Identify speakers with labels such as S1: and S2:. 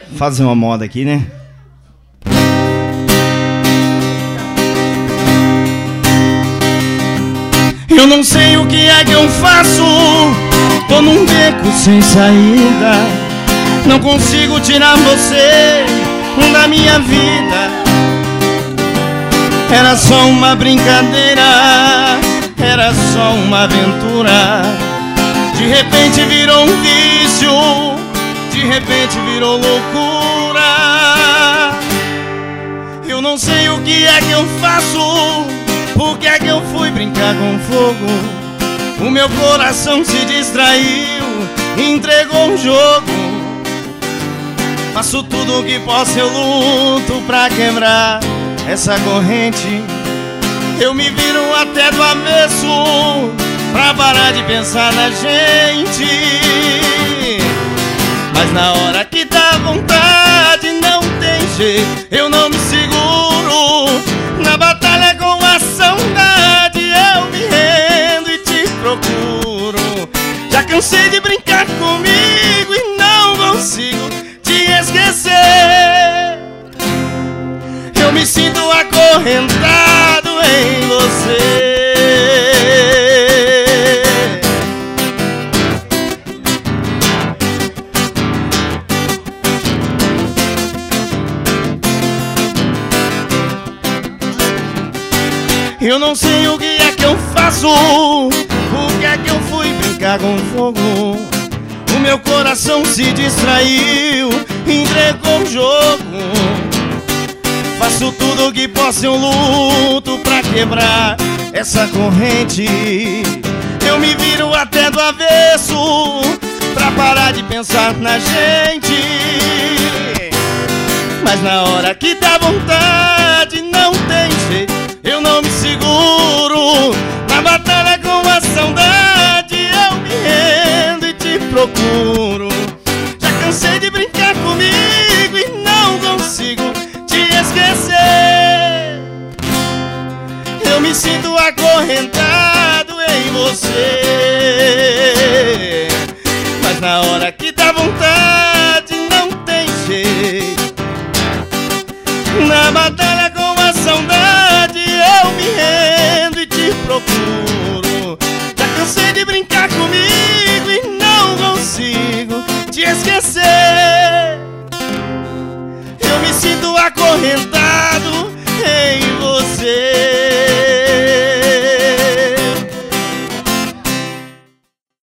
S1: Fazer uma moda aqui, né? Eu não sei o que é que eu faço, tô num beco sem saída. Não consigo tirar você da minha vida. Era só uma brincadeira, era só uma aventura. De repente virou um vício, de repente virou loucura. Eu não sei o que é que eu faço, por que é que eu fui brincar com fogo? O meu coração se distraiu, entregou o jogo. Faço tudo o que posso, eu luto pra quebrar essa corrente. Eu me viro até do avesso pra parar de pensar na gente. Mas na hora que dá vontade não tem jeito, eu não me seguro. Na batalha com a saudade eu me rendo e te procuro. Já cansei de brincar comigo e não consigo te esquecer. Eu me sinto acorrentado em você. Eu não sei o que é que eu faço, por que é que eu fui brincar com fogo? O meu coração se distraiu, entregou o jogo. Faço tudo o que posso, eu luto pra quebrar essa corrente. Eu me viro até do avesso pra parar de pensar na gente. Mas na hora que dá vontade não tem jeito, eu não me seguro. Na batalha com a saudade eu me rendo e te procuro. Já cansei de brincar comigo e não consigo te esquecer. Eu me sinto acorrentado em você. Mas na hora que dá vontade não tem jeito. Na batalha com a saudade eu me rendo e te procuro. Já cansei de brincar comigo e não consigo te esquecer. Eu me sinto acorrentado